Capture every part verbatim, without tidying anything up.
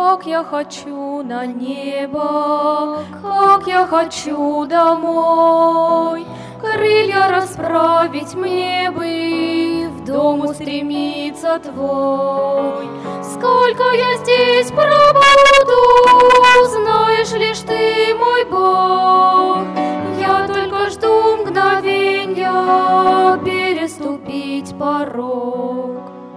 Как я хочу на небо, как я хочу домой. Крылья расправить мне бы, в дом устремиться твой. Сколько я здесь пробуду, знаешь лишь ты, мой Бог. Я только жду мгновенья переступить порог.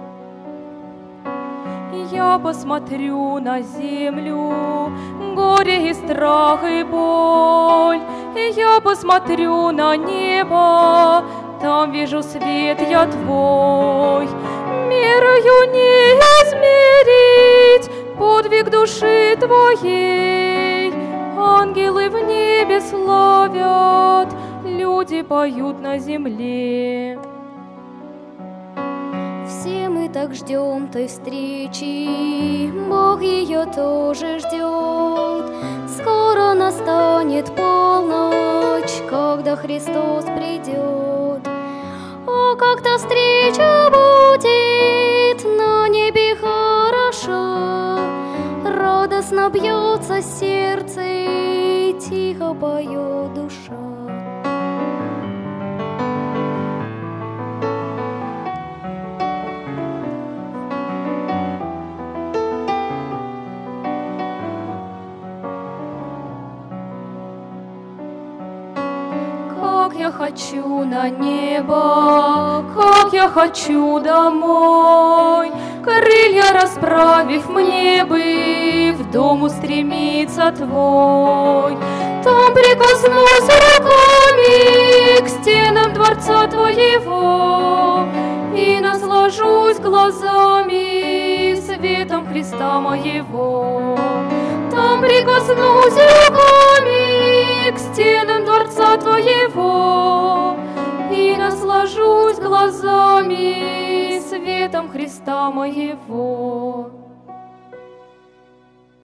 Я посмотрю на землю, горе и страх и боль. И я посмотрю на небо, там вижу свет я твой. Мерою не измерить подвиг души твоей. Ангелы в небе славят, люди поют на земле. Все мы так ждем той встречи, Бог ее тоже ждет. Скоро настанет полночь, когда Христос придет. О, как та встреча будет на небе хороша! Радостно бьется сердце, и тихо поет душа. Как я хочу на небо, как я хочу домой. Крылья расправив мне бы, в дом устремиться твой. Там прикоснусь руками к стенам дворца твоего и наслажусь глазами светом Христа моего. Там прикоснусь руками к стенам дворца твоего и наслажусь глазами светом Христа моего.